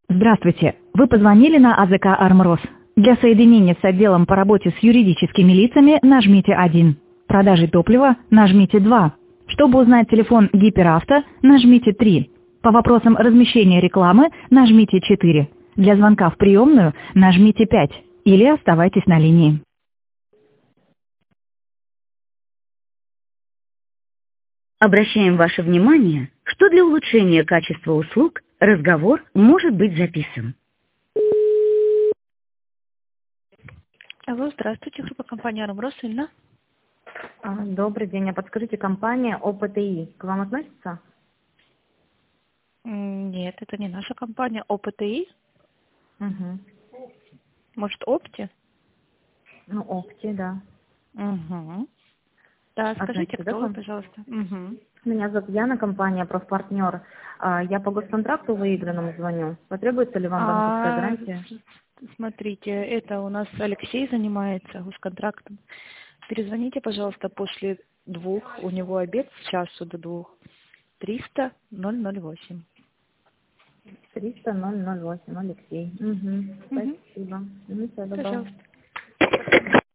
Здравствуйте. Вы позвонили на АЗК «Армрос». Для соединения с отделом по работе с юридическими лицами нажмите 1. Продажи топлива нажмите 2. Чтобы узнать телефон Гиперавто, нажмите 3. По вопросам размещения рекламы нажмите 4. Для звонка в приемную нажмите 5. Или оставайтесь на линии. Обращаем ваше внимание, что для улучшения качества услуг разговор может быть записан. Алло, здравствуйте, группа компании «Армрос», Инна. Добрый день. А подскажите, компания ОПТИ к вам относится? Нет, это не наша компания. ОПТИ? Угу. Может, Опти? Ну, Опти, да. Угу. Да, скажите, Относится, да, кто к вы, вам? пожалуйста. Угу. Меня зовут Яна, компания «Профпартнер». Я по госконтракту выигранному звоню. Потребуется ли вам банковская гарантия? Смотрите, это у нас Алексей занимается госконтрактом. Перезвоните, пожалуйста, после 2. У него обед с часу до 2. 300-008. 300-008, Алексей. Угу. Спасибо. Всего доброго. Пожалуйста.